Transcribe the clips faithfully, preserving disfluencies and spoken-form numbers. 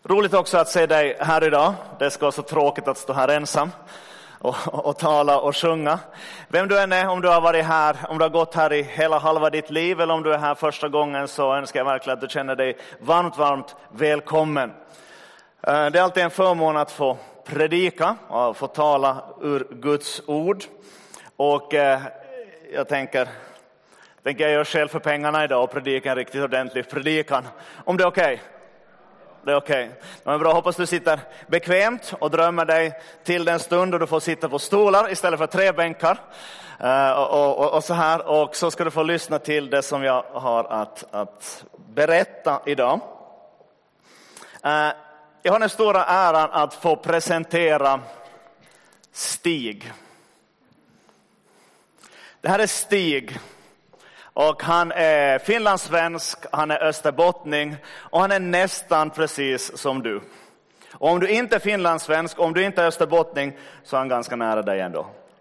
Roligt också att se dig här idag. Det ska vara så tråkigt att stå här ensam och, och, och tala och sjunga. Vem du än är, om du har varit här, om du har gått här i hela halva ditt liv eller om du är här första gången, så önskar jag verkligen att du känner dig varmt, varmt välkommen. Det är alltid en förmån att få predika och få tala ur Guds ord. Och eh, jag tänker, tänker jag göra själv för pengarna idag och predika en riktigt ordentlig predikan. Om det är okej? Okay. Det är okej. Okay. Det är bra, hoppas du sitter bekvämt och drömmer dig till den stund då du får sitta på stolar istället för tre bänkar. Uh, och, och, och så här. Och så ska du få lyssna till det som jag har att, att berätta idag. Uh, jag har den stora äran att få presentera Stig. Det här är Stig. Och han är finlandssvensk, han är österbottning och han är nästan precis som du. Och om du inte är finlandssvensk, om du inte är österbottning, så är han ganska nära dig ändå.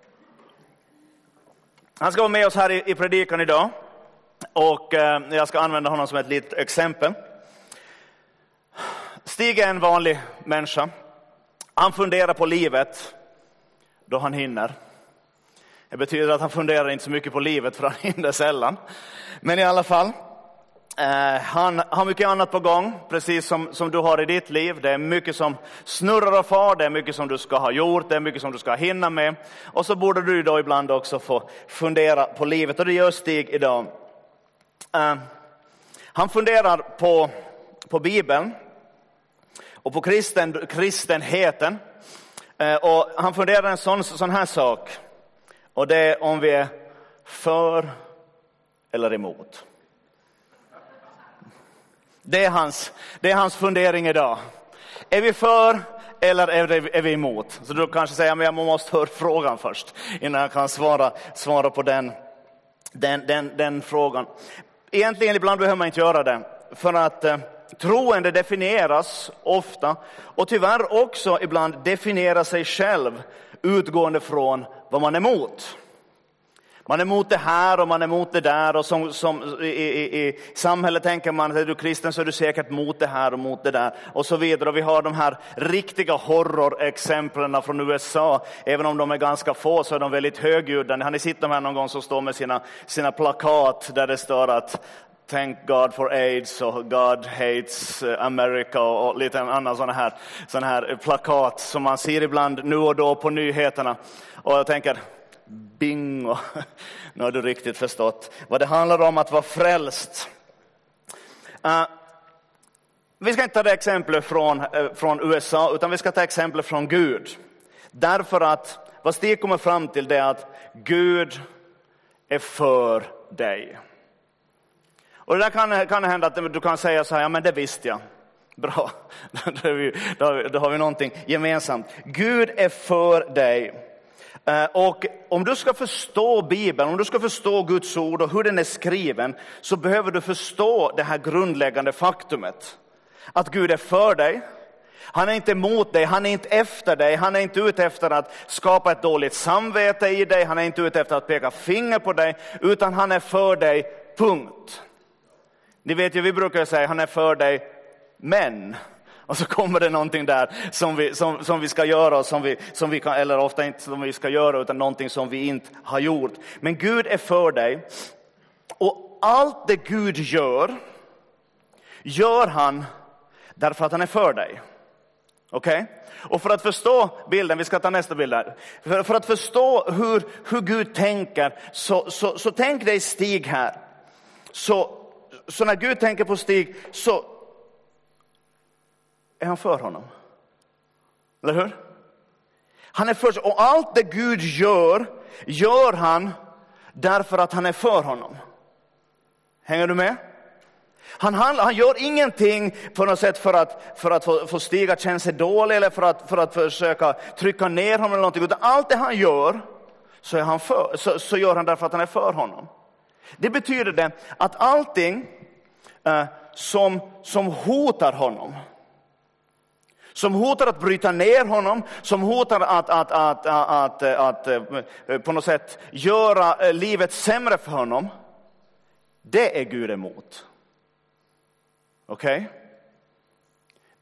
Han ska vara med oss här i, i predikan idag. Och eh, jag ska använda honom som ett litet exempel. Stig är en vanlig människa. Han funderar på livet då han hinner. Det betyder att han funderar inte så mycket på livet, för han hinner sällan. Men i alla fall, eh, han har mycket annat på gång, precis som, som du har i ditt liv. Det är mycket som snurrar och far, det är mycket som du ska ha gjort, det är mycket som du ska hinna med. Och så borde du då ibland också få fundera på livet, och det gör Stig idag. Eh, han funderar på, på Bibeln och på kristen, kristenheten. Eh, och han funderar en sån, sån här sak. Och det är om vi är för eller emot. Det är hans, det är hans fundering idag. Är vi för eller är vi, är vi emot? Så du kanske säger, men jag måste höra frågan först innan jag kan svara, svara på den, den, den, den frågan. Egentligen ibland behöver man inte göra det. För att eh, troende definieras ofta och tyvärr också ibland definierar sig själv utgående från vad man är emot. Man är emot det här och man är emot det där. Och som, som i, i, i samhället tänker man att är du kristen så är du säkert mot det här och mot det där. Och så vidare. Och vi har de här riktiga horrorexemplen från U S A. Även om de är ganska få så är de väldigt högljudda. Har ni sett de här någon gång som står med sina, sina plakat där det står att Thank God for AIDS och God hates America och lite annan sådana här, såna här plakat som man ser ibland nu och då på nyheterna. Och jag tänker, bingo, nu har du riktigt förstått vad det handlar om att vara frälst. Uh, vi ska inte ta det exempel från, uh, från U S A, utan vi ska ta exempel från Gud. Därför att vad Stig kommer fram till det är att Gud är för dig. Och det där kan, kan hända att du kan säga så här, ja men det visste jag. Bra, då, vi, då, då har vi någonting gemensamt. Gud är för dig. Och om du ska förstå Bibeln, om du ska förstå Guds ord och hur den är skriven, så behöver du förstå det här grundläggande faktumet. Att Gud är för dig. Han är inte emot dig, han är inte efter dig, han är inte ute efter att skapa ett dåligt samvete i dig, han är inte ute efter att peka finger på dig, utan han är för dig, punkt. Ni vet ju, vi brukar säga han är för dig, men... Och så kommer det någonting där som vi, som, som vi ska göra, och som vi, som vi kan, eller ofta inte som vi ska göra, utan någonting som vi inte har gjort. Men Gud är för dig. Och allt det Gud gör, gör han därför att han är för dig. Okej? Okay? Och för att förstå bilden, vi ska ta nästa bild där. För, för att förstå hur, hur Gud tänker, så, så, så tänk dig Stig här. Så, så när Gud tänker på Stig, så är han för honom. Eller hur? Han är för, och allt det Gud gör, gör han därför att han är för honom. Hänger du med? Han, han, han gör ingenting på något sätt för att, för att få, få Stig att känna sig dålig, eller för att, för att försöka trycka ner honom eller någonting. Utan allt det han gör, så, är han för, så, så gör han därför att han är för honom. Det betyder det att allting eh, som, som hotar honom, som hotar att bryta ner honom, som hotar att, att, att, att, att, att på något sätt göra livet sämre för honom, det är Gud emot. Okej? Okay?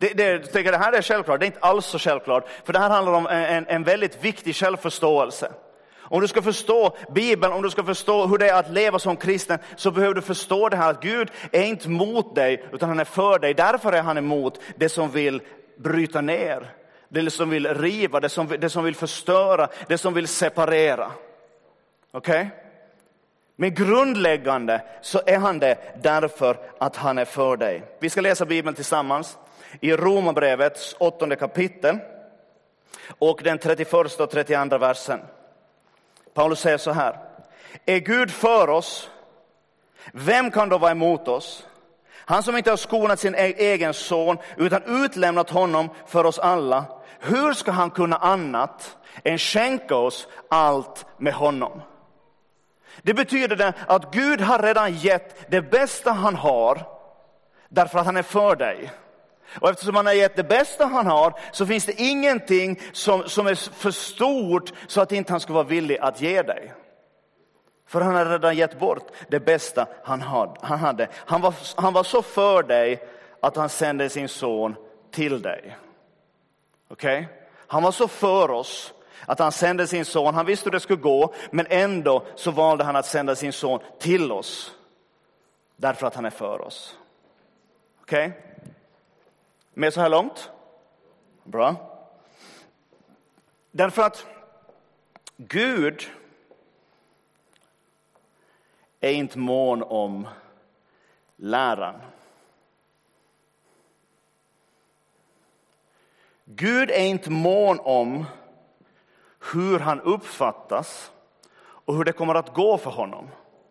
Det, det, tycker det här är självklart, det är inte alls så självklart. För det här handlar om en, en väldigt viktig självförståelse. Om du ska förstå Bibeln, om du ska förstå hur det är att leva som kristen, så behöver du förstå det här att Gud är inte mot dig utan han är för dig. Därför är han emot det som vill bryta ner, det som vill riva, det som, det som vill förstöra, det som vill separera. Okej? Okay? Men grundläggande så är han det därför att han är för dig. Vi ska läsa Bibeln tillsammans i Romarbrevets åttonde kapitel och den trettioförsta och trettioandra versen. Paulus säger så här: är Gud för oss, vem kan då vara emot oss? Han som inte har skonat sin egen son utan utlämnat honom för oss alla, hur ska han kunna annat än skänka oss allt med honom? Det betyder det att Gud har redan gett det bästa han har därför att han är för dig. Och eftersom han har gett det bästa han har, så finns det ingenting som, som är för stort så att inte han ska vara villig att ge dig. För han har redan gett bort det bästa han hade. Han, hade. han, var, han var så för dig att han sände sin son till dig. Okej? Okay? Han var så för oss att han sände sin son. Han visste hur det skulle gå, men ändå så valde han att sända sin son till oss. Därför att han är för oss. Okej? Okay? Med så här långt? Bra. Därför att Gud är inte mån om läran. Gud är inte mån om hur han uppfattas och hur det kommer att gå för honom.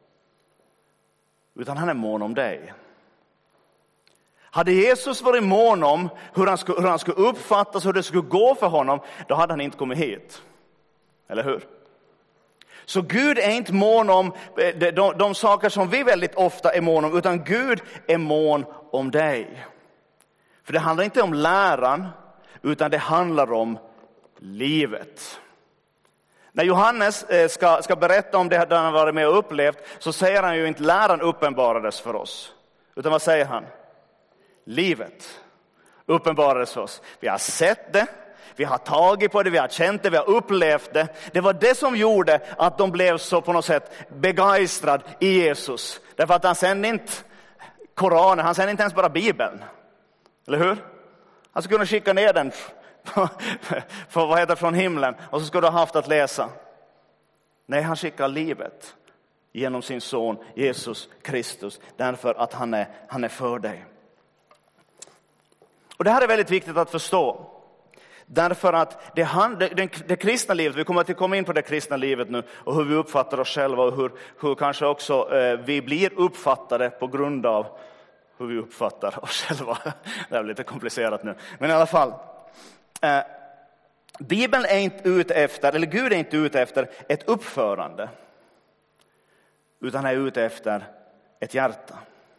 Utan han är mån om dig. Hade Jesus varit mån om hur han, skulle, hur han skulle uppfattas, hur det skulle gå för honom, då hade han inte kommit hit. Eller hur? Så Gud är inte mån om de, de, de saker som vi väldigt ofta är mån om, utan Gud är mån om dig. För det handlar inte om läran, utan det handlar om livet. När Johannes ska, ska berätta om det han varit med och upplevt, så säger han ju inte läran uppenbarades för oss. Utan vad säger han? Livet uppenbarades för oss. Vi har sett det, vi har tagit på det, vi har känt det, vi har upplevt det. Det var det som gjorde att de blev så på något sätt begeistrad i Jesus. Därför att han sände inte Koranen, han sände inte ens bara Bibeln. Eller hur? Han skulle kunna skicka ner den för vad heter från himlen, och så skulle du ha haft att läsa. Nej, han skickar livet genom sin son Jesus Kristus, därför att han är, han är för dig. Och det här är väldigt viktigt att förstå. Därför att det, det, det, det kristna livet, vi kommer att komma in på det kristna livet nu, och hur vi uppfattar oss själva, och hur, hur kanske också eh, vi blir uppfattade på grund av hur vi uppfattar oss själva. Det är lite komplicerat nu. Men i alla fall, eh, Bibeln är inte ute efter, eller Gud är inte ute efter ett uppförande, utan är ute efter ett hjärta.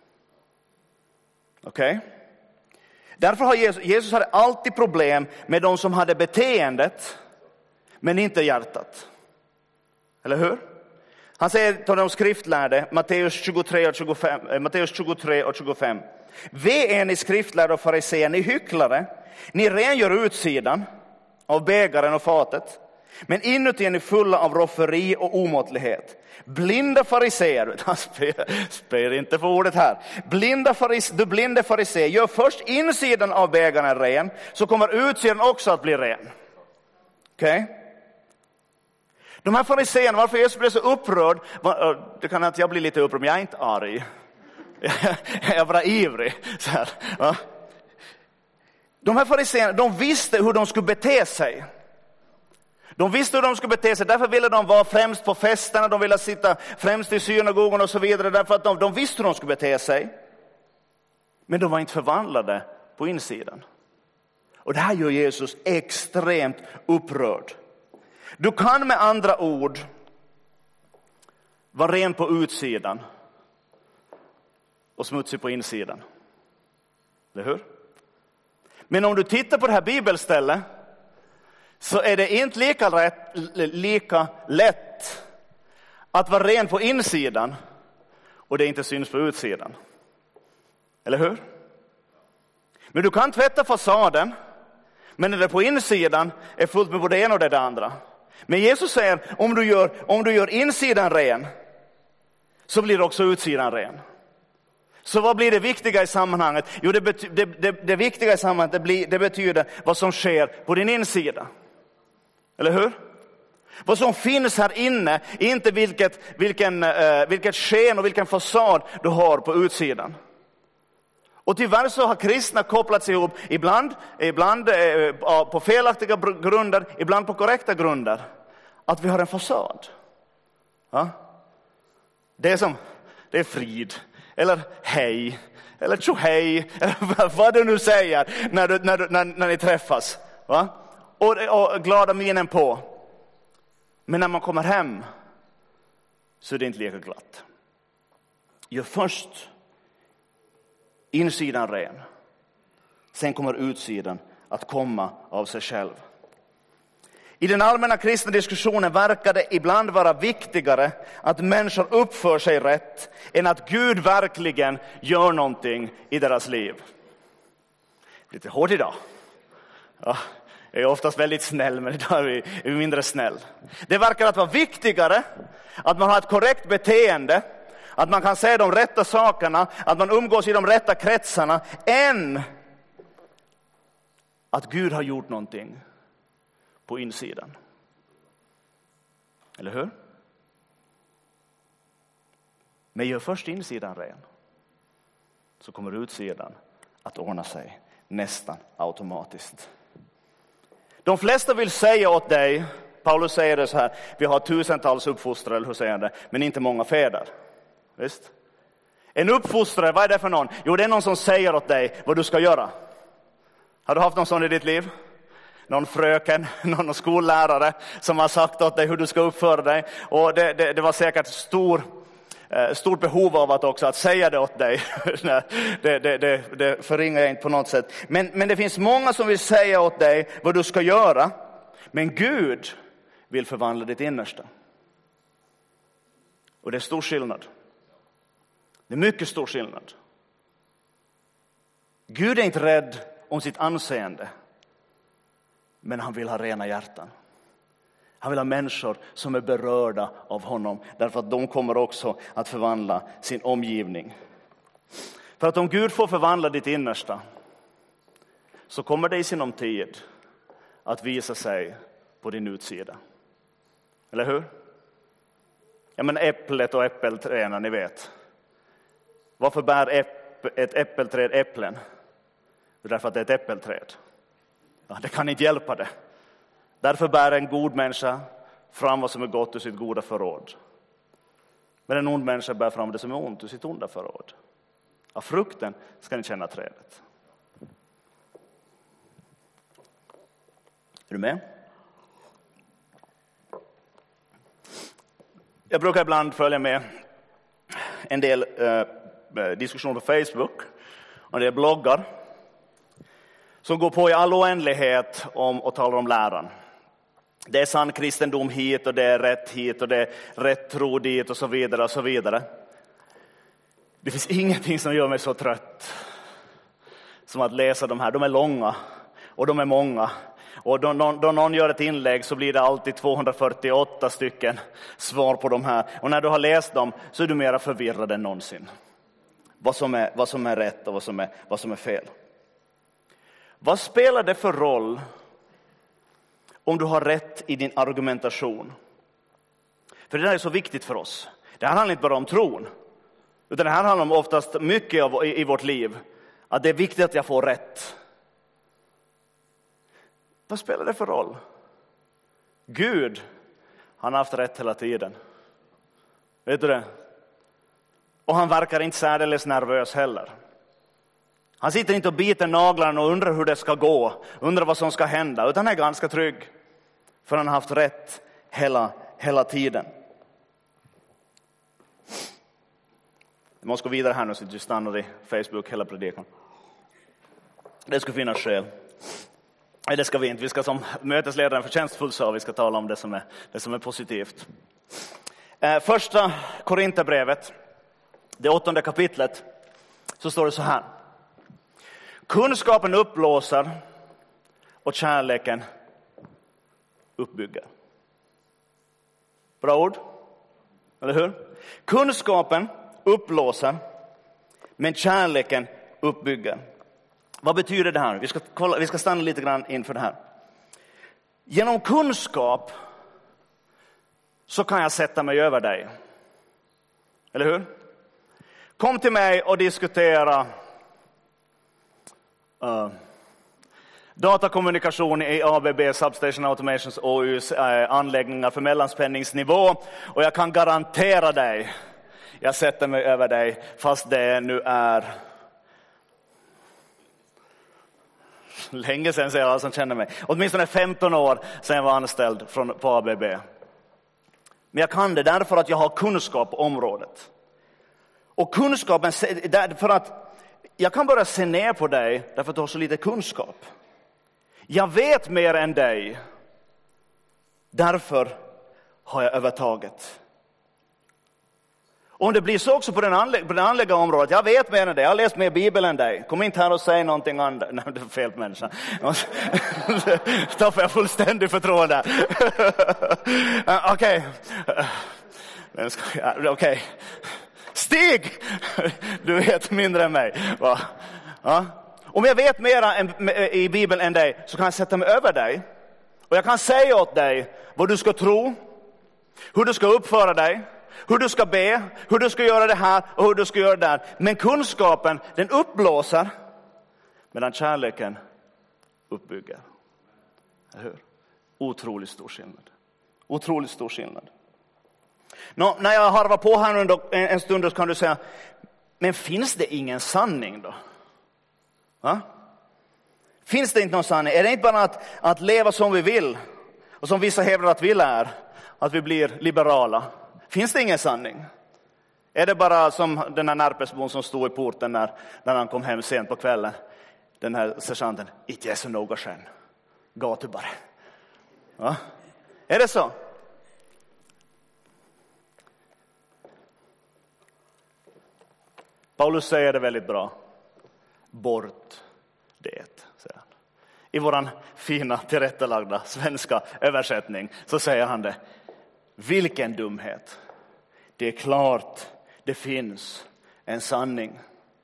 Okej? Okay? Därför har Jesus, Jesus hade alltid problem med de som hade beteendet, men inte hjärtat. Eller hur? Han säger till de skriftlärde, Matteus tjugotre och tjugofem, Matteus tjugotre och tjugofem. Ve är ni skriftlärde och fariseer, ni hycklare. Ni rengör utsidan av bägaren och fatet, men inuti är ni fulla av rofferi och omåttlighet. Blinda fariseer, han spär inte för ordet här. Blinda faris, du blinde fariseer, gör först insidan av bägaren ren, så kommer utsidan också att bli ren. Okej? Okay? De här fariseerna, varför Jesus blev så upprörd, det kan att jag blir lite upprörd, men jag är inte arg. Jag är bara ivrig. Så här, ja. De här fariseerna, de visste hur de skulle bete sig. De visste hur de skulle bete sig, därför ville de vara främst på festerna, de ville sitta främst i synagogan och så vidare, därför att de, de visste hur de skulle bete sig. Men de var inte förvandlade på insidan. Och det här gör Jesus extremt upprörd. Du kan med andra ord vara ren på utsidan och smutsig på insidan. Eller hur? Men om du tittar på det här bibelstället, så är det inte lika, rätt, lika lätt att vara ren på insidan och det inte syns på utsidan. Eller hur? Men du kan tvätta fasaden, men när det på insidan är fullt med både det ena och det andra. Men Jesus säger, om du gör, om du gör insidan ren, så blir också utsidan ren. Så vad blir det viktiga i sammanhanget? Jo, det, bety- det, det, det viktiga i sammanhanget det, blir, det betyder vad som sker på din insida. Eller hur? Vad som finns här inne, inte vilket, vilken, eh, vilket sken och vilken fasad du har på utsidan. Och tyvärr så har kristna kopplats ihop, ibland, ibland eh, på felaktiga grunder, ibland på korrekta grunder. Att vi har en fasad. Ja? Det är som, det är frid, eller hej, eller tjohej, eller vad du nu säger när, du, när, du, när, när ni träffas. Va? Och, och glada minen på. Men när man kommer hem så är det inte lika glatt. Gör först insidan ren. Sen kommer utsidan att komma av sig själv. I den allmänna kristna diskussionen verkar det ibland vara viktigare att människor uppför sig rätt än att Gud verkligen gör någonting i deras liv. Lite hårt idag. Ja, jag är oftast väldigt snäll, men idag är vi, är vi mindre snäll. Det verkar att vara viktigare att man har ett korrekt beteende, att man kan säga de rätta sakerna, att man umgås i de rätta kretsarna, än att Gud har gjort någonting på insidan. Eller hur? Men gör först insidan ren, så kommer utsidan att ordna sig nästan automatiskt. De flesta vill säga åt dig, Paulus säger det så här, vi har tusentals uppfostrare, eller hur säger han det, men inte många fäder. Visst? En uppfostrare, vad är det för någon? Jo, det är någon som säger åt dig vad du ska göra. Har du haft någon sån i ditt liv? Någon fröken, någon skollärare som har sagt åt dig hur du ska uppföra dig. Och det, det, det var säkert stor, eh, stort behov av att också att säga det åt dig. det, det, det, det förringar jag inte på något sätt. Men, men det finns många som vill säga åt dig vad du ska göra. Men Gud vill förvandla ditt innersta. Och det är stor skillnad. Det är mycket stor skillnad. Gud är inte rädd om sitt anseende. Men han vill ha rena hjärtan. Han vill ha människor som är berörda av honom. Därför att de kommer också att förvandla sin omgivning. För att om Gud får förvandla ditt innersta, så kommer det i sinom tid att visa sig på din utsida. Eller hur? Ja, men äpplet och äppelträden, ni vet. Varför bär äpp, ett äppelträd äpplen? Det är därför att det är ett äppelträd. Ja, det kan inte hjälpa det. Därför bär en god människa fram vad som är gott ur sitt goda förråd. Men en ond människa bär fram det som är ont ur sitt onda förråd. Av frukten ska ni känna trädet. Är du med? Jag brukar ibland följa med en del eh, diskussioner på Facebook och det är bloggar som går på i all oändlighet om och talar om läran. Det är sann kristendom hit och det är rätt hit och det är rätt tro dit och så vidare och så vidare. Det finns ingenting som gör mig så trött som att läsa de här. De är långa och de är många. Och då, då, då någon gör ett inlägg så blir det alltid tvåhundrafyrtioåtta stycken svar på de här. Och när du har läst dem så är du mer förvirrad än någonsin. Vad som är, vad som är rätt och vad som är, vad som är fel. Vad spelar det för roll om du har rätt i din argumentation? För det här är så viktigt för oss. Det här handlar inte bara om tron. Utan det här handlar om oftast mycket av, i, i vårt liv. Att det är viktigt att jag får rätt. Vad spelar det för roll? Gud, han har haft rätt hela tiden. Vet du det? Och han verkar inte särdeles nervös heller. Han sitter inte och biter naglarna och undrar hur det ska gå. Undrar vad som ska hända. Utan han är ganska trygg. För han har haft rätt hela, hela tiden. Jag måste gå vidare här nu så att du stannar i Facebook hela predikan. Det ska finnas skäl. Nej, det ska vi inte. Vi ska som mötesledaren förtjänstfullt så vi ska tala om det som är, det som är positivt. Eh, första Korinthierbrevet, det åttonde kapitlet, så står det så här. Kunskapen upplåser och kärleken uppbygger. Bra ord, eller hur? Kunskapen upplåser, men kärleken uppbygger. Vad betyder det här? Vi ska, kolla, vi ska stanna lite grann inför det här. Genom kunskap så kan jag sätta mig över dig. Eller hur? Kom till mig och diskutera uh, datakommunikation i A B B, Substation Automations O U:s uh, anläggningar för mellanspänningsnivå. Och jag kan garantera dig, jag sätter mig över dig fast det nu är länge sedan, säger alla som känner mig. Åtminstone femton år sedan jag var anställd från, på A B B. Men jag kan det därför att jag har kunskap på området. Och kunskapen, för att jag kan bara se ner på dig därför att du har så lite kunskap. Jag vet mer än dig. Därför har jag övertaget. Om det blir så också på den, anlä- på den andliga området. Jag vet mer än dig. Jag har läst mer Bibeln än dig. Kom inte här och säg någonting annat. Nej, det är fel människa. Då får jag fullständigt förtroende. Okej. Okej. Okay. Stig! Du vet mindre än mig. Va? Ja. Om jag vet mera än, i Bibeln än dig så kan jag sätta mig över dig. Och jag kan säga åt dig vad du ska tro. Hur du ska uppföra dig. Hur du ska be, hur du ska göra det här och hur du ska göra det där. Men kunskapen, den uppblåser, medan kärleken uppbygger. Eller hur? Otroligt stor skillnad. Otroligt stor skillnad. Nå, när jag harvar på här under en stund så kan du säga, men finns det ingen sanning då? Va? Finns det inte någon sanning? Är det inte bara att, att leva som vi vill? Och som vissa hävdar att vi är, att vi blir liberala. Finns det ingen sanning? Är det bara som den här närpesbon som stod i porten när, när han kom hem sent på kvällen? Den här sergeanten, inte är så något skön. Gatu bara. Ja? Är det så? Paulus säger det väldigt bra. Bort det, säger han. I våran fina tillrättalagda svenska översättning så säger han det. Vilken dumhet. Det är klart det finns en sanning.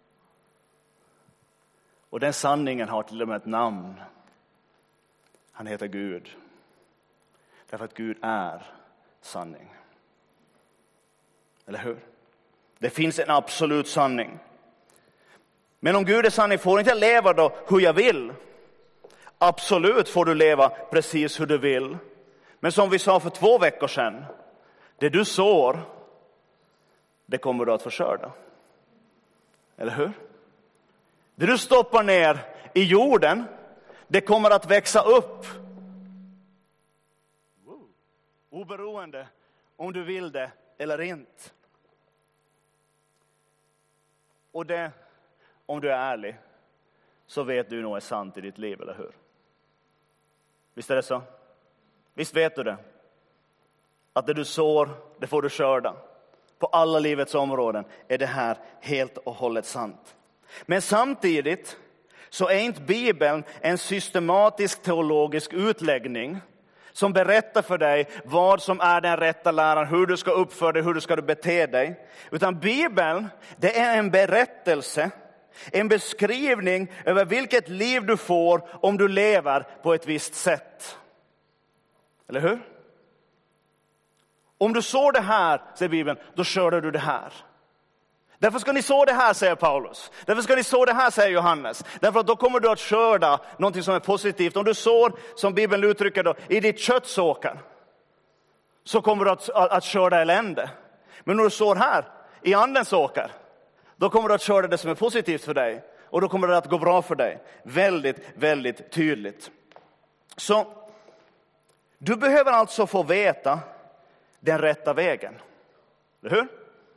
Och den sanningen har till och med ett namn. Han heter Gud. Därför att Gud är sanning. Eller hur? Det finns en absolut sanning. Men om Gud är sanning får inte jag leva då hur jag vill. Absolut får du leva precis hur du vill. Men som vi sa för två veckor sedan. Det du sår, det kommer du att försörja. Eller hur? Det du stoppar ner i jorden, det kommer att växa upp. Oberoende om du vill det eller inte. Och det, om du är ärlig, så vet du nog är sant i ditt liv, eller hur? Visst är det så? Visst vet du det? Att det du sår, det får du skörda. På alla livets områden är det här helt och hållet sant. Men samtidigt så är inte Bibeln en systematisk teologisk utläggning som berättar för dig vad som är den rätta läran, hur du ska uppföra dig, hur du ska bete dig. Utan Bibeln, det är en berättelse, en beskrivning över vilket liv du får om du lever på ett visst sätt. Eller hur? Om du sår det här, säger Bibeln, då skördar du det här. Därför ska ni så det här, säger Paulus. Därför ska ni så det här, säger Johannes. Därför att då kommer du att skörda någonting som är positivt. Om du sår, som Bibeln uttrycker då, i ditt köttsåkar, så kommer du att, att, att skörda elände. Men när du sår här, i andens åkar, då kommer du att skörda det som är positivt för dig. Och då kommer det att gå bra för dig. Väldigt, väldigt tydligt. Så, du behöver alltså få veta den rätta vägen. Eller hur?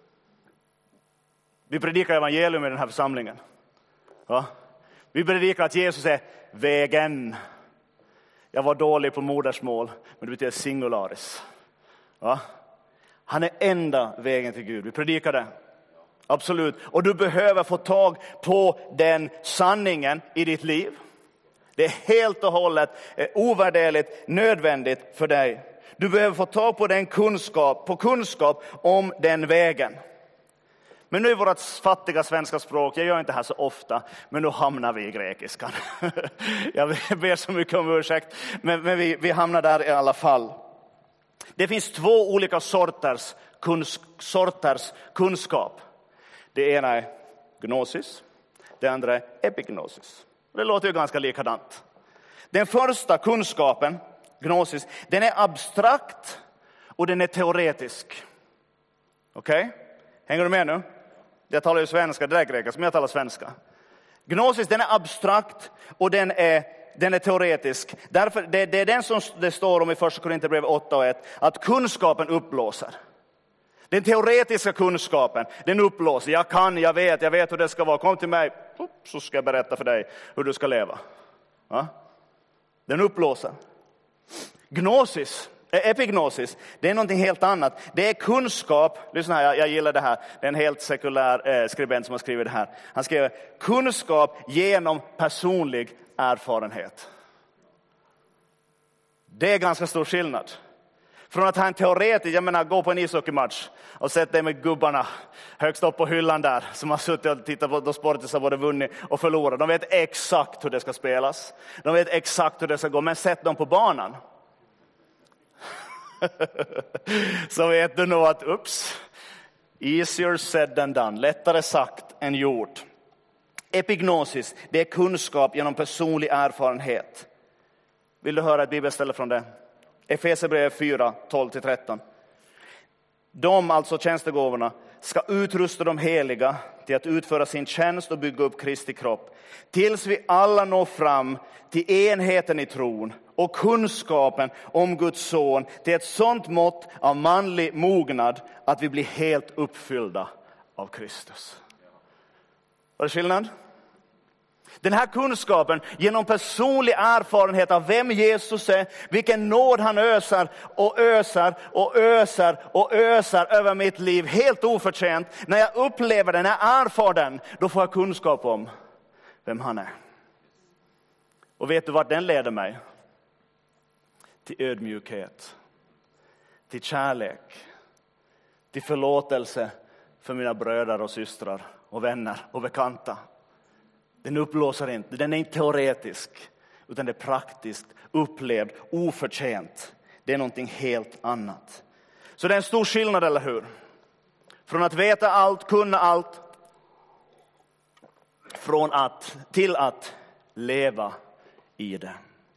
Vi predikar evangelium i den här församlingen. Ja. Vi predikar att Jesus är vägen. Jag var dålig på modersmål, men det betyder singularis. Ja. Han är enda vägen till Gud. Vi predikar det. Absolut. Och du behöver få tag på den sanningen i ditt liv. Det är helt och hållet ovärderligt nödvändigt för dig. Du behöver få tag på den kunskap, på kunskap om den vägen. Men nu är vårt fattiga svenska språk, jag gör inte det här så ofta, men nu hamnar vi i grekiskan. Jag ber så mycket om ursäkt, men, men vi, vi hamnar där i alla fall. Det finns två olika sorters, kunsk, sorters kunskap. Det ena är gnosis, det andra är epignosis. Det låter ju ganska likadant. Den första kunskapen, gnosis, den är abstrakt och den är teoretisk. Okej? Okay? Hänger du med nu? Jag talar ju svenska, det är grekiska, men jag talar svenska. Gnosis, den är abstrakt och den är, den är teoretisk. Därför, det, det är den som det står om i första Korinthierbrevet åtta och ett, att kunskapen uppblåser. Den teoretiska kunskapen, den uppblåser. Jag kan, jag vet, jag vet hur det ska vara. Kom till mig, så ska jag berätta för dig hur du ska leva. Ja? Den uppblåser. Gnosis, epignosis, det är någonting helt annat. Det är kunskap, lyssna här, jag, jag gillar det här. Det är en helt sekulär eh, skribent som har skrivit det här. Han skriver kunskap genom personlig erfarenhet. Det är ganska stor skillnad. Från att ha en teoretisk, jag menar gå på en ishockeymatch och sätta dig med gubbarna högst upp på hyllan där som har suttit och tittat på då sporten som både vunnit och förlorat. De vet exakt hur det ska spelas. De vet exakt hur det ska gå, men sätt dem på banan. Så vet du nog att ups, easier said than done, lättare sagt än gjort. Epignosis, det är kunskap genom personlig erfarenhet. Vill du höra ett bibelställe från det? Efesierbrevet fyra, tolv till tretton. De, alltså tjänstegåvorna, ska utrusta de heliga till att utföra sin tjänst och bygga upp Kristi kropp. Tills vi alla når fram till enheten i tron och kunskapen om Guds son, till ett sånt mått av manlig mognad att vi blir helt uppfyllda av Kristus. Var det skillnad? Den här kunskapen genom personlig erfarenhet av vem Jesus är, vilken nåd han ösar och ösar och ösar och ösar över mitt liv helt oförtjänt. När jag upplever den, när jag erfar den, då får jag kunskap om vem han är. Och vet du vart den leder mig? Till ödmjukhet, till kärlek, till förlåtelse för mina bröder och systrar och vänner och bekanta. Den upplåser inte, den är inte teoretisk, utan det är praktiskt, upplevd, oförtjänt. Det är någonting helt annat. Så det är en stor skillnad, eller hur? Från att veta allt, kunna allt, från att, till att leva i det.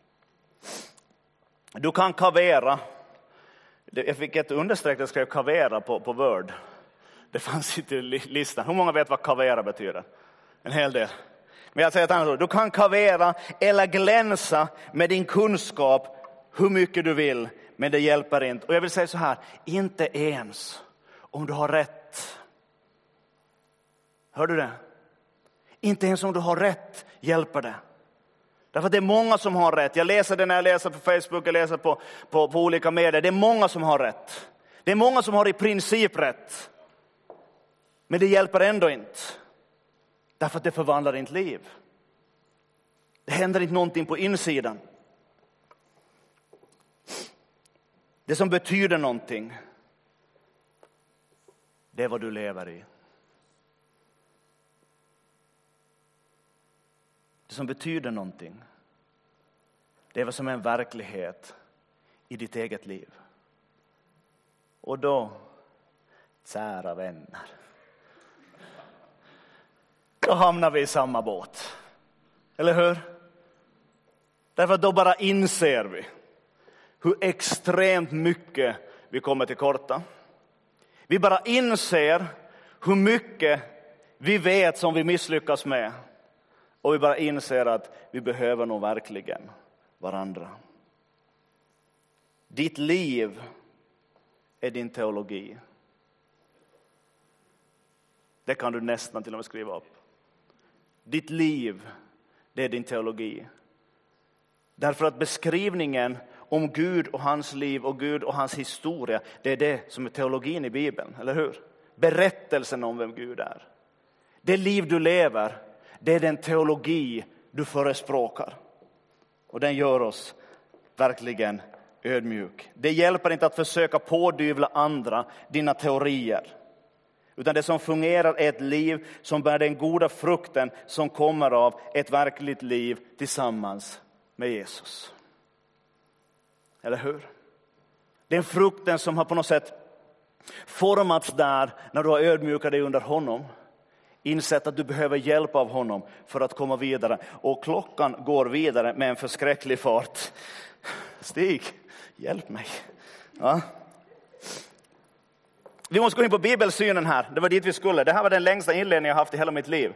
Du kan kavera. Jag fick ett understreck, jag skrev kavera på, på Word. Det fanns inte i listan. Hur många vet vad kavera betyder? En hel del. Men jag säger ett annat ord. Du kan kavera eller glänsa med din kunskap hur mycket du vill. Men det hjälper inte. Och jag vill säga så här. Inte ens om du har rätt. Hör du det? Inte ens om du har rätt hjälper det. Därför att det är många som har rätt. Jag läser det när jag läser på Facebook. Jag läser på, på, på olika medier. Det är många som har rätt. Det är många som har i princip rätt. Men det hjälper ändå inte. Därför att det förvandlar ditt liv. Det händer inte någonting på insidan. Det som betyder någonting, det är vad du lever i. Det som betyder någonting, det är vad som är en verklighet i ditt eget liv. Och då, kära vänner, då hamnar vi i samma båt. Eller hur? Därför att då bara inser vi hur extremt mycket vi kommer till korta. Vi bara inser hur mycket vi vet som vi misslyckas med. Och vi bara inser att vi behöver nog verkligen varandra. Ditt liv är din teologi. Det kan du nästan till och med skriva upp. Ditt liv, det är din teologi. Därför att beskrivningen om Gud och hans liv och Gud och hans historia, det är det som är teologin i Bibeln, eller hur? berättelsen om vem Gud är. Det liv du lever, det är den teologi du förespråkar. Och den gör oss verkligen ödmjuk. Det hjälper inte att försöka pådyvla andra dina teorier. Utan det som fungerar är ett liv som bär den goda frukten som kommer av ett verkligt liv tillsammans med Jesus. Eller hur? Den frukten som har på något sätt formats där när du har ödmjukat dig under honom. Insett att du behöver hjälp av honom för att komma vidare. Och klockan går vidare med en förskräcklig fart. Stig, hjälp mig. Ja. Vi måste gå in på bibelsynen här. Det var dit vi skulle. Det här var den längsta inledningen jag haft i hela mitt liv.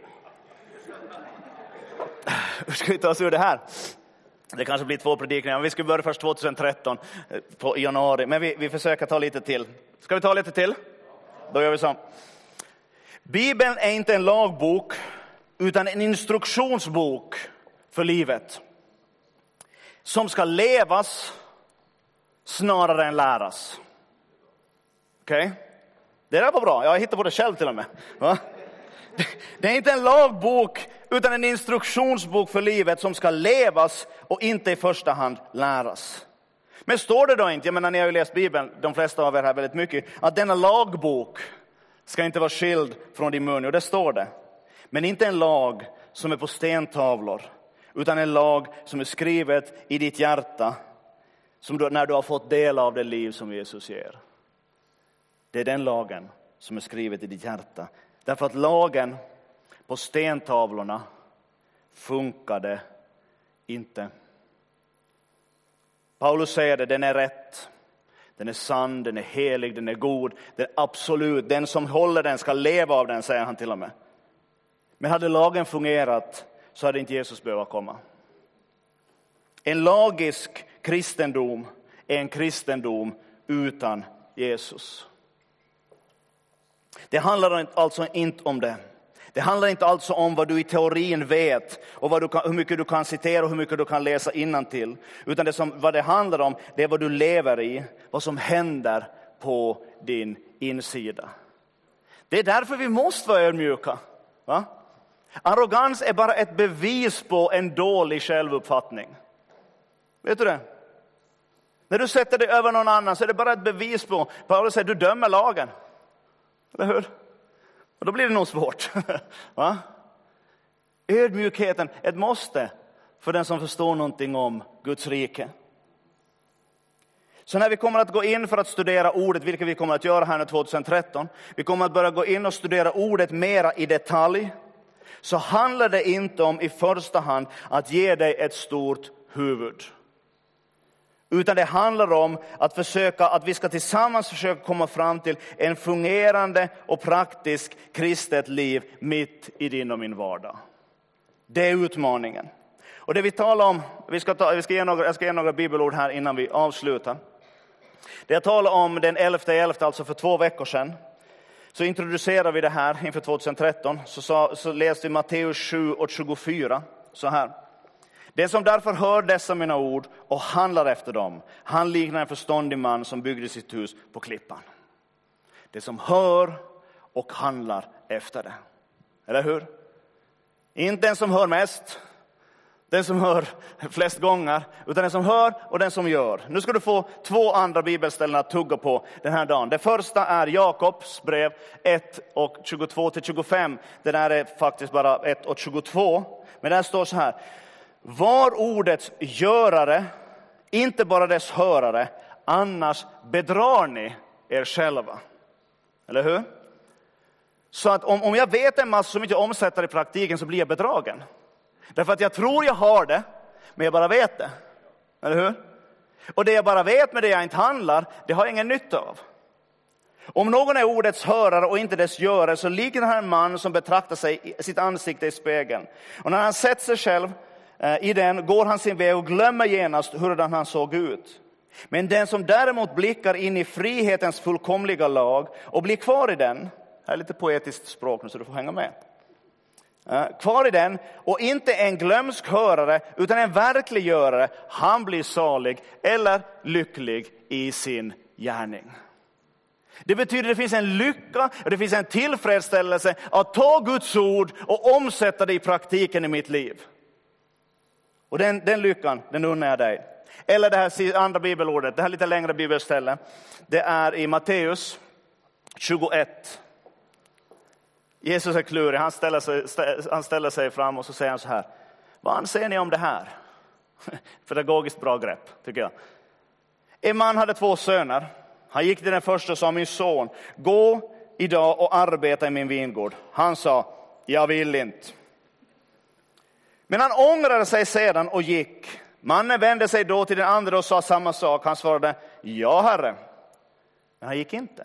Hur ska vi ta oss ur det här? Det kanske blir två predikningar. Vi ska börja först tjugohundratretton på januari. Men vi, vi försöker ta lite till. Ska vi ta lite till? Då gör vi så. Bibeln är inte en lagbok utan en instruktionsbok för livet. Som ska levas snarare än läras. Okej? Okay? Det där var bra. Jag hittar på det själv till och med. Va? Det är inte en lagbok utan en instruktionsbok för livet som ska levas och inte i första hand läras. Men står det då inte, jag menar ni har ju läst Bibeln, de flesta av er här väldigt mycket, att denna lagbok ska inte vara skild från din mun. Och det står det. Men inte en lag som är på stentavlor, utan en lag som är skrivet i ditt hjärta, som du, när du har fått del av det liv som Jesus ger. Det är den lagen som är skrivet i ditt hjärta. Därför att lagen på stentavlorna funkade inte. Paulus säger det, den är rätt. Den är sann, den är helig, den är god. Den är absolut, den som håller den ska leva av den, säger han till och med. Men hade lagen fungerat så hade inte Jesus behövt komma. En lagisk kristendom är en kristendom utan Jesus. Det handlar alltså inte om det. Det handlar inte alltså om vad du i teorin vet och vad du kan, hur mycket du kan citera och hur mycket du kan läsa innantill. Utan det som, vad det handlar om, det är vad du lever i, vad som händer på din insida. Det är därför vi måste vara ödmjuka. Va? Arrogans är bara ett bevis på en dålig självuppfattning. Vet du det? När du sätter dig över någon annan så är det bara ett bevis på, Paulus säger, du dömer lagen. Eller hur? Och då blir det nog svårt. Va? Ödmjukheten, ett måste för den som förstår någonting om Guds rike. Så när vi kommer att gå in för att studera ordet, vilket vi kommer att göra här nu tjugohundratretton, vi kommer att börja gå in och studera ordet mera i detalj, så handlar det inte om i första hand att ge dig ett stort huvud. Utan det handlar om att försöka, att vi ska tillsammans försöka komma fram till en fungerande och praktisk kristet liv mitt i din och min vardag. Det är utmaningen. Och det vi talar om, vi ska ta, vi ska ge några, jag ska ge några bibelord här innan vi avslutar. Det jag talar om den elfte elfte, alltså för två veckor sedan, så introducerar vi det här inför tjugohundratretton. Så, så, så läste vi Matteus sju och tjugofyra så här. Det som därför hör dessa mina ord och handlar efter dem, han liknar en förståndig man som byggde sitt hus på klippan. Det som hör och handlar efter det. Eller hur? Inte den som hör mest, den som hör flest gånger, utan den som hör och den som gör. Nu ska du få två andra bibelställen att tugga på den här dagen. Det första är Jakobs brev ett och tjugotvå till tjugofem. Det där är faktiskt bara ett och tjugotvå. Men där står så här. Var ordets görare, inte bara dess hörare, annars bedrar ni er själva. Eller hur? Så att om, om jag vet en massa som inte omsätter i praktiken så blir jag bedragen. Därför att jag tror jag har det, men jag bara vet det. Eller hur? Och det jag bara vet med det jag inte handlar, det har jag ingen nytta av. Om någon är ordets hörare och inte dess görare, så ligger den här man som betraktar sig sitt ansikte i spegeln. Och när han sett sig själv i den går han sin väg och glömmer genast hurdan han såg ut. Men den som däremot blickar in i frihetens fullkomliga lag och blir kvar i den, här är lite poetiskt språk nu så du får hänga med. Kvar i den och inte en glömsk hörare utan en verklig görare, han blir salig eller lycklig i sin gärning. Det betyder att det finns en lycka och det finns en tillfredsställelse att ta Guds ord och omsätta det i praktiken i mitt liv. Och den, den lyckan, den unnar jag dig. Eller det här andra bibelordet, det här lite längre bibelställe. Det är i Matteus tjugoett. Jesus är klurig, han ställer sig, han ställer sig fram och så säger han så här. Vad anser ni om det här? Pedagogiskt bra grepp, tycker jag. En man hade två söner. Han gick till den första och sa, min son, gå idag och arbeta i min vingård. Han sa, jag vill inte. Men han ångrade sig sedan och gick. Mannen vände sig då till den andra och sa samma sak. Han svarade, ja herre. Men han gick inte.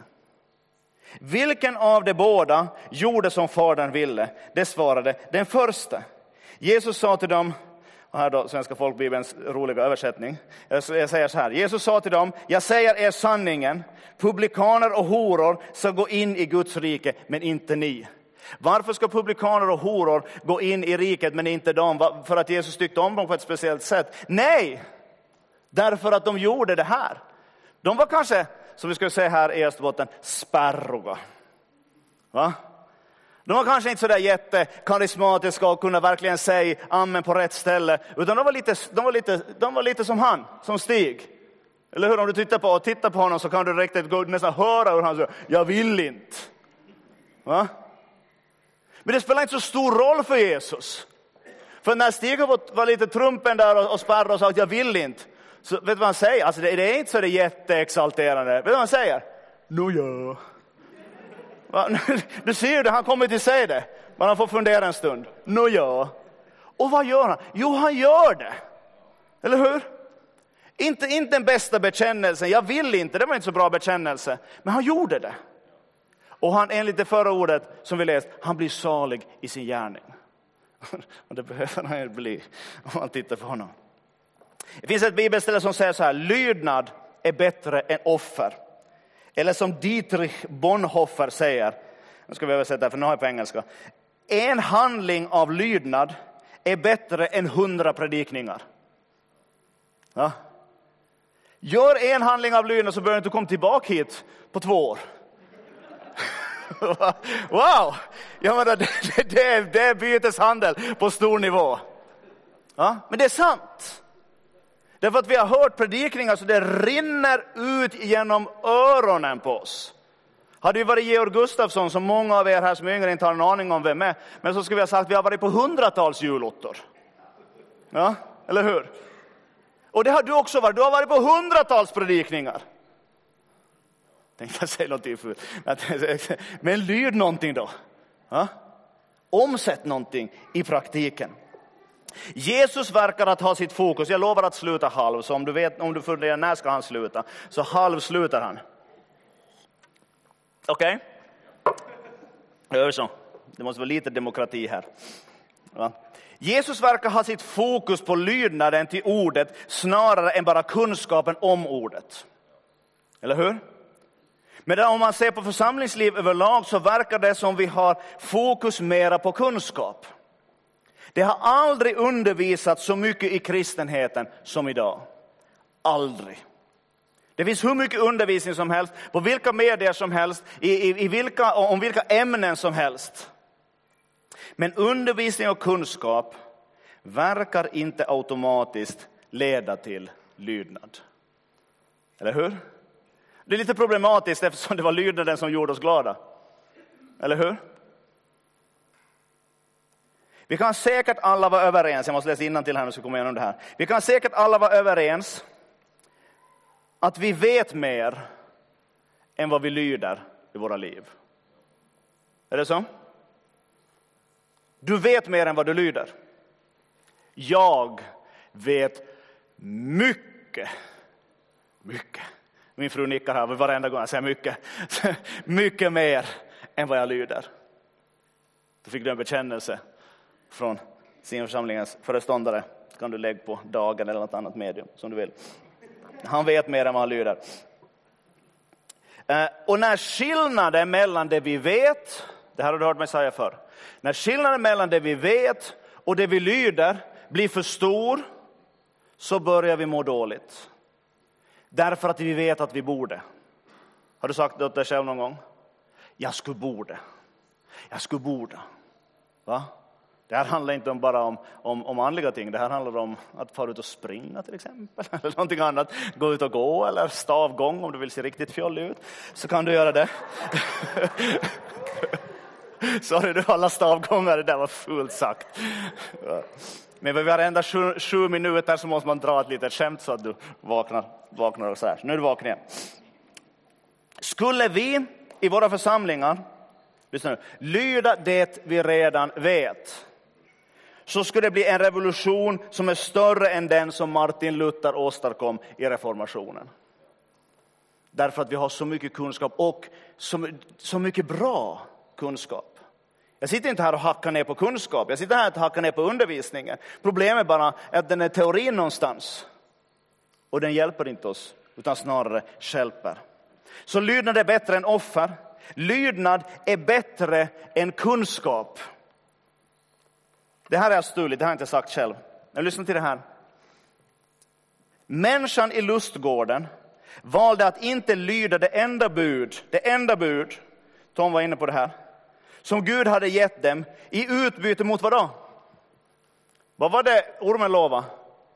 Vilken av de båda gjorde som fadern ville? Det svarade den första. Jesus sa till dem, och här då Svenska folkbibelns roliga översättning. Jag säger så här, Jesus sa till dem, jag säger er sanningen, publikaner och horor ska gå in i Guds rike, men inte ni. Varför ska publikaner och horor gå in i riket men inte de? För att Jesus tyckte om dem på ett speciellt sätt? Nej, därför att de gjorde det här. De var kanske, som vi skulle säga här i Österbotten, spärruga. Va? De var kanske inte så där jättekarismatiska och kunde verkligen säga amen på rätt ställe. Utan de var lite, de var lite, de var lite som han, som Stig. Eller hur? Om du tittar på, tittar på honom så kan du riktigt gå nästan höra hur han säger, jag vill inte. Va? Men det spelar inte så stor roll för Jesus. För när Stig var lite trumpen där och, och spärrade och sa att jag vill inte. Så vet du vad han säger? Alltså det, det är inte så det jätteexalterande. Vet du vad han säger? Nu ja. Va? Du ser ju det, han kommer till säga det. Men han får fundera en stund. Nu ja. Och vad gör han? Jo, han gör det. Eller hur? Inte, inte den bästa bekännelsen. Jag vill inte, det var inte så bra bekännelse. Men han gjorde det. Och han, enligt det förra ordet som vi läst, han blir salig i sin gärning. Och det behöver han ju bli om man tittar på honom. Det finns ett bibelställe som säger så här, lydnad är bättre än offer. Eller som Dietrich Bonhoeffer säger, nu ska vi översätta för nu har jag på engelska. En handling av lydnad är bättre än hundra predikningar. Ja. Gör en handling av lydnad så bör du inte komma tillbaka hit på två år. Wow, ja, men det, det, det, det är byteshandel på stor nivå. Ja, men det är sant. Därför att vi har hört predikningar så det rinner ut genom öronen på oss. Hade ju varit Georg Gustafsson, som många av er här som yngre inte har en aning om vem är. Men så skulle vi ha sagt att vi har varit på hundratals julottor. Ja, eller hur? Och det har du också varit. Du har varit på hundratals predikningar. Tänkte jag säga någonting för. Men lyd någonting då. Ja? Omsätt någonting i praktiken. Jesus verkar att ha sitt fokus. Jag lovar att sluta halv. Så om du vet, om du funderar när ska han sluta. Så halv slutar han. Okej? Okay? Gör så. Det måste vara lite demokrati här. Ja. Jesus verkar ha sitt fokus på lydnaden till ordet snarare än bara kunskapen om ordet. Eller hur? Men om man ser på församlingsliv överlag så verkar det som vi har fokus mera på kunskap. Det har aldrig undervisats så mycket i kristenheten som idag. Aldrig. Det finns hur mycket undervisning som helst, på vilka medier som helst, i, i, i vilka, om vilka ämnen som helst. Men undervisning och kunskap verkar inte automatiskt leda till lydnad. Eller hur? Det är lite problematiskt eftersom det var lydnaden som gjorde oss glada. Eller hur? Vi kan säkert alla vara överens, jag måste läsa innantill här så kommer jag igenom det här. Vi kan säkert alla vara överens att vi vet mer än vad vi lyder i våra liv. Är det så? Du vet mer än vad du lyder. Jag vet mycket. Mycket. Min fru nickar här varenda gång jag säger mycket. Mycket mer än vad jag lyder. Då fick du en bekännelse från sin församlingens föreståndare. Kan du lägga på dagen eller något annat medium som du vill. Han vet mer än vad han lyder. Och när skillnaden mellan det vi vet, det här har du hört mig säga förr. När skillnaden mellan det vi vet och det vi lyder blir för stor, så börjar vi må dåligt. Därför att vi vet att vi borde. Har du sagt det åt dig själv någon gång? Jag skulle borde. Jag skulle borde. Va? Det här handlar inte om bara om, om, om andliga ting. Det här handlar om att fara ut och springa till exempel. Eller någonting annat. Gå ut och gå eller stavgång om du vill se riktigt fjollig ut. Så kan du göra det. Sorry, du alla stavgångar. Det där var fullt sagt. Men vid varenda sju, sju minuter så måste man dra ett litet skämt så att du vaknar, vaknar och så här. Nu är du vaken igen. Skulle vi i våra församlingar, lyssna nu, lyda det vi redan vet, så skulle det bli en revolution som är större än den som Martin Luther åstadkom i reformationen. Därför att vi har så mycket kunskap och så, så mycket bra kunskap. Jag sitter inte här och hackar ner på kunskap. Jag sitter här och hackar ner på undervisningen. Problemet är bara att den är teorin någonstans. Och den hjälper inte oss, utan snarare stjälper. Så lydnad är bättre än offer. Lydnad är bättre än kunskap. Det här är stuligt, det har jag inte sagt själv. Men lyssna till det här. Människan i lustgården valde att inte lyda det enda bud, det enda bud, Tom var inne på det här, som Gud hade gett dem i utbyte mot vad då? Vad var det ormen lovade?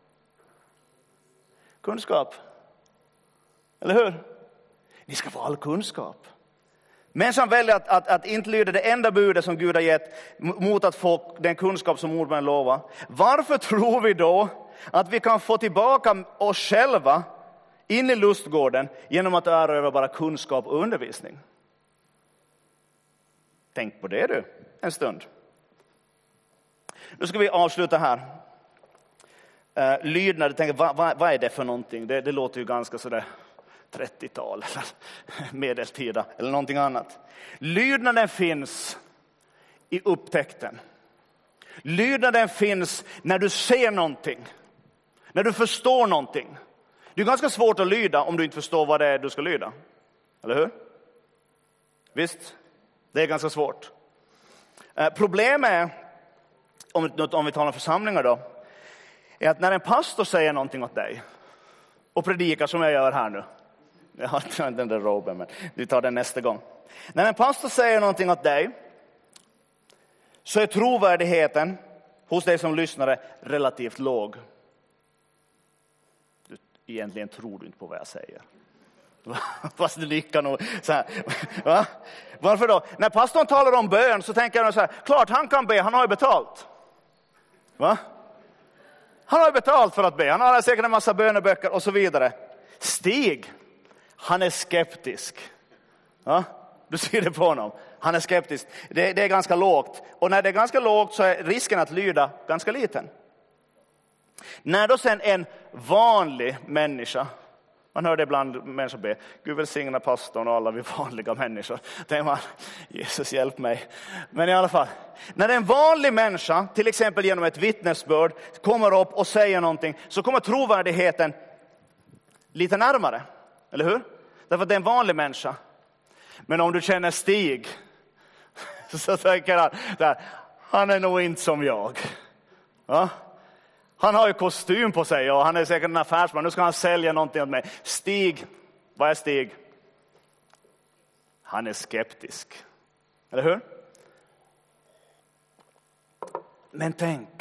Kunskap. Eller hur? Ni ska få all kunskap. Människan väljer att, att, att inte lyda det enda budet som Gud har gett mot att få den kunskap som ormen lovar. Varför tror vi då att vi kan få tillbaka oss själva in i lustgården genom att erövra bara kunskap och undervisning? Tänk på det du, en stund. Nu ska vi avsluta här. Uh, lydnad, tänk, vad, vad, vad är det för någonting? Det, det låter ju ganska sådär trettiotal eller medeltida eller någonting annat. Lydnaden finns i upptäckten. Lydnaden finns när du ser någonting. När du förstår någonting. Det är ganska svårt att lyda om du inte förstår vad det är du ska lyda. Eller hur? Visst? Det är ganska svårt. Eh, problemet är, om, om vi talar om församlingar då, är att när en pastor säger någonting åt dig och predikar som jag gör här nu. Jag har inte den där roben, men vi tar den nästa gång. När en pastor säger någonting åt dig så är trovärdigheten hos dig som lyssnare relativt låg. Du, egentligen tror du inte på vad jag säger. Fast du nickar nog så här. Va? Varför då? När pastorn talar om bön så tänker jag så här. Klart han kan be, han har ju betalt. Va? Han har ju betalt för att be. Han har säkert en massa böneböcker och så vidare. Stig, han är skeptisk. Ja? Du ser det på honom. Han är skeptisk. Det, det är ganska lågt. Och när det är ganska lågt så är risken att lyda ganska liten. När då sen en vanlig människa, man hör det ibland människor be, Gud välsigna pastorn och alla vi vanliga människor. Tänker man, Jesus hjälp mig. Men i alla fall, när en vanlig människa, till exempel genom ett vittnesbörd, kommer upp och säger någonting, så kommer trovärdigheten lite närmare. Eller hur? Därför att det är en vanlig människa. Men om du känner Stig, så tänker han, där, han är nog inte som jag. Ja? Han har ju kostym på sig och han är säkert en affärsman. Nu ska han sälja någonting åt mig. Stig, vad är Stig? Han är skeptisk. Eller hur? Men tänk.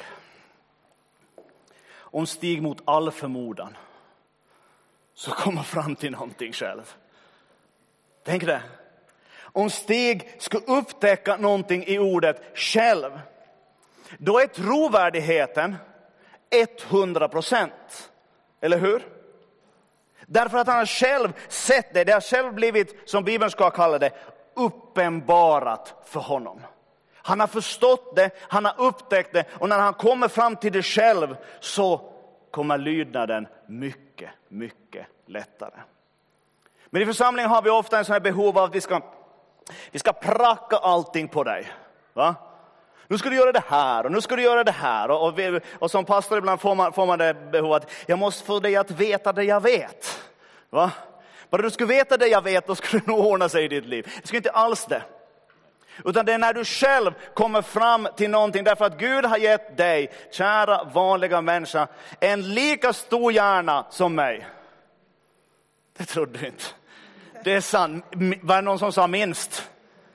Om Stig mot all förmodan så kommer fram till någonting själv. Tänk det. Om Stig ska upptäcka någonting i ordet själv, då är trovärdigheten hundra procent. Eller hur? Därför att han har själv sett det. Det har själv blivit, som Bibeln ska kalla det, uppenbarat för honom. Han har förstått det, han har upptäckt det. Och när han kommer fram till det själv så kommer lydnaden mycket, mycket lättare. Men i församlingen har vi ofta en sån här behov av att vi ska, vi ska pracka allting på dig. Va? Nu ska du göra det här och nu ska du göra det här. Och, och, vi, och som pastor ibland får man, får man det behov att jag måste få dig att veta det jag vet. Va? Bara du ska veta det jag vet, då ska du nog ordna sig i ditt liv. Det ska inte alls det. Utan det är när du själv kommer fram till någonting. Därför att Gud har gett dig, kära vanliga människa, en lika stor hjärna som mig. Det trodde du inte. Det är sant. Var det någon som sa minst?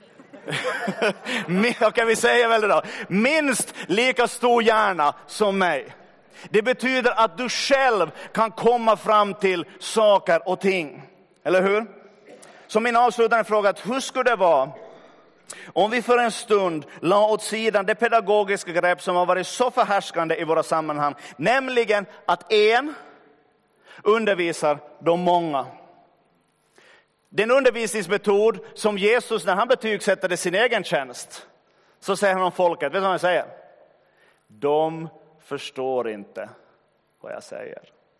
Okej, vi säger väl det då. Minst lika stor hjärna som mig. Det betyder att du själv kan komma fram till saker och ting. Eller hur? Så min avslutande fråga är: hur skulle det vara om vi för en stund la åt sidan det pedagogiska grepp som har varit så förhärskande i våra sammanhang, nämligen att en undervisar de många. Den undervisningsmetod som Jesus, när han betygsätter sin egen tjänst, så säger han om folket, vet du vad han säger? De förstår inte vad jag säger.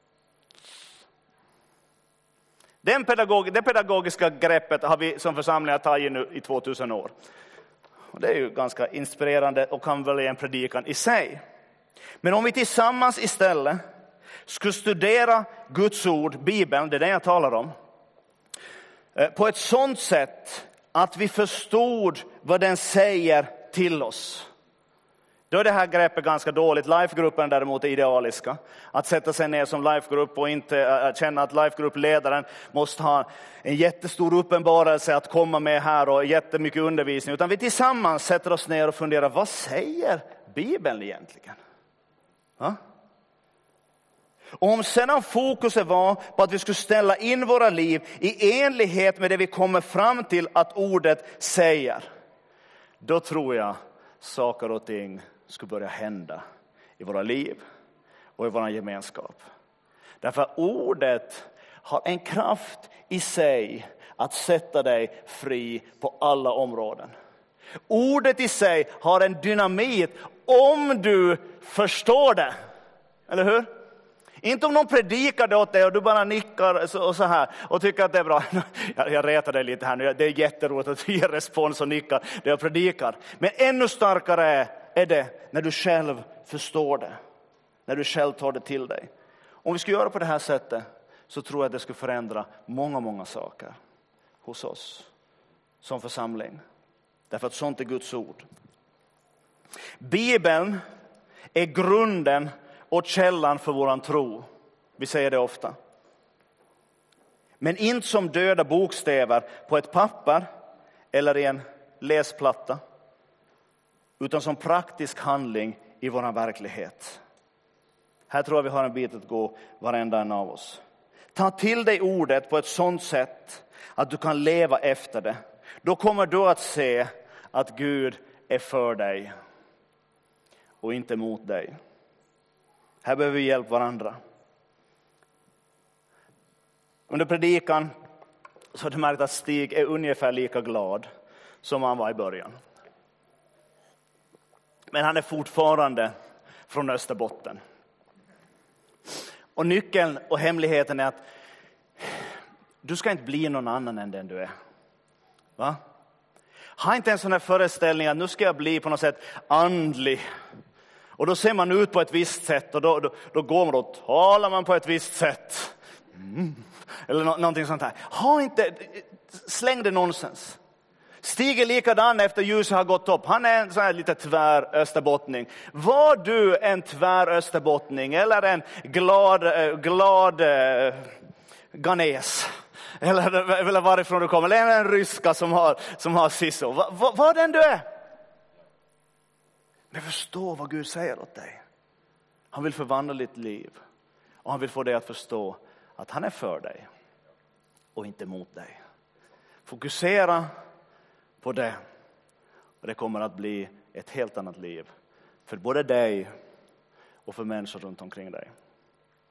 Den pedagog, det pedagogiska greppet har vi som församling tagit nu i tvåtusen år. Och det är ju ganska inspirerande och kan väl ge en predikan i sig. Men om vi tillsammans istället skulle studera Guds ord, Bibeln, det är det jag talar om, på ett sådant sätt att vi förstod vad den säger till oss. Då är det här greppet ganska dåligt. Lifegruppen däremot är idealiska. Att sätta sig ner som lifegrupp och inte äh, känna att lifegruppledaren måste ha en jättestor uppenbarelse att komma med här och jättemycket undervisning. Utan vi tillsammans sätter oss ner och funderar, vad säger Bibeln egentligen? Va? Och om sedan fokuset var på att vi skulle ställa in våra liv i enlighet med det vi kommer fram till att ordet säger, då tror jag saker och ting skulle börja hända i våra liv och i vår gemenskap. Därför ordet har en kraft i sig att sätta dig fri på alla områden. Ordet i sig har en dynamit om du förstår det. Eller hur? Inte om någon predikar det åt dig och du bara nickar och så här och tycker att det är bra. Jag retar dig lite här nu. Det är jätteroligt att du ger respons och nickar det jag predikar. Men ännu starkare är det när du själv förstår det. När du själv tar det till dig. Om vi ska göra på det här sättet så tror jag att det skulle förändra många, många saker hos oss som församling. Därför att sånt är Guds ord. Bibeln är grunden och källan för våran tro. Vi säger det ofta. Men inte som döda bokstäver på ett papper eller i en läsplatta. Utan som praktisk handling i vår verklighet. Här tror jag vi har en bit att gå varenda en av oss. Ta till dig ordet på ett sådant sätt att du kan leva efter det. Då kommer du att se att Gud är för dig och inte mot dig. Här behöver vi hjälpa varandra. Under predikan så har du märkt att Stig är ungefär lika glad som han var i början. Men han är fortfarande från Österbotten. Och nyckeln och hemligheten är att du ska inte bli någon annan än den du är. Va? Ha inte en sån här föreställning att nu ska jag bli på något sätt andlig. Och då ser man ut på ett visst sätt och då, då, då går man och talar man på ett visst sätt. Mm. Eller no, någonting sånt här. Ha inte, släng det nonsens. Stiger likadan efter ljuset har gått upp. Han är en sån här lite tvär österbottning. Var du en tvär österbottning eller en glad, glad eh, ganes? Eller, eller varifrån du kommer. Eller en ryska som har, som har sisso. Var, var, var den du är? Men förstå vad Gud säger åt dig. Han vill förvandla ditt liv. Och han vill få dig att förstå att han är för dig. Och inte mot dig. Fokusera på det. Och det kommer att bli ett helt annat liv. För både dig och för människor runt omkring dig.